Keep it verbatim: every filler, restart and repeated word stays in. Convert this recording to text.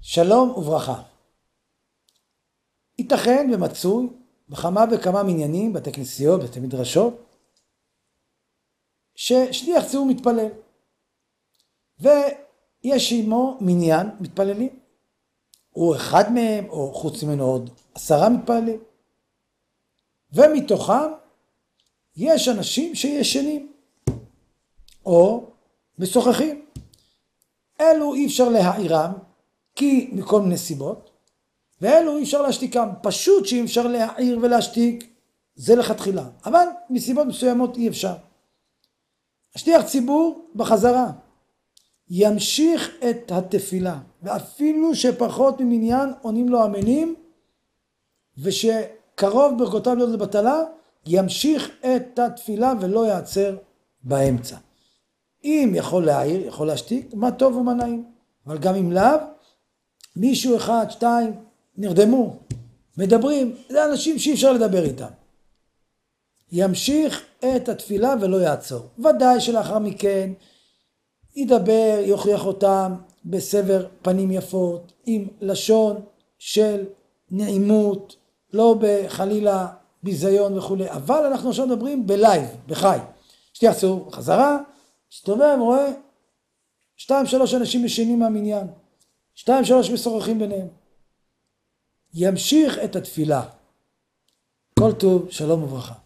שלום וברכה. ייתכן ומצוי בכמה וכמה מניינים, בתי כנסיות, בתי מדרשות, ששליח ציבור מתפלל, ויש עמו מניין מתפללים, הוא אחד מהם או חוץ ממנו עוד עשרה מתפללים, ומתוכם יש אנשים שישנים או משוחחים. אלו אי אפשר להעירם כי מכל מיני סיבות, ואלו אי אפשר להשתיקם. פשוט שאי אפשר להעיר ולהשתיק זה לכתחילה, אבל מסיבות מסוימות אי אפשר. השליח ציבור בחזרה ימשיך את התפילה, ואפילו שפחות ממניין עונים לו אמינים, ושקרוב ברכותיו להיות לבטלה, ימשיך את התפילה ולא יעצר באמצע. אם יכול להעיר, יכול להשתיק, מה טוב ומה נעים. אבל גם אם לאו, מישהו אחד, שתיים, נרדמו, מדברים, זה אנשים שאי אפשר לדבר איתם. ימשיך את התפילה ולא יעצור. ודאי שלאחר מכן ידבר, יוכיח אותם בסבר פנים יפות, עם לשון של נעימות, לא בחלילה ביזיון וכו'. אבל אנחנו עכשיו מדברים בלייב, בחי. שליח ציבור חזרה, שתובע ורואה שתיים שלוש אנשים ישנים מהמניין, שתיים שלוש משוחחים ביניהם. ימשיך את התפילה. כל טוב, שלום וברכה.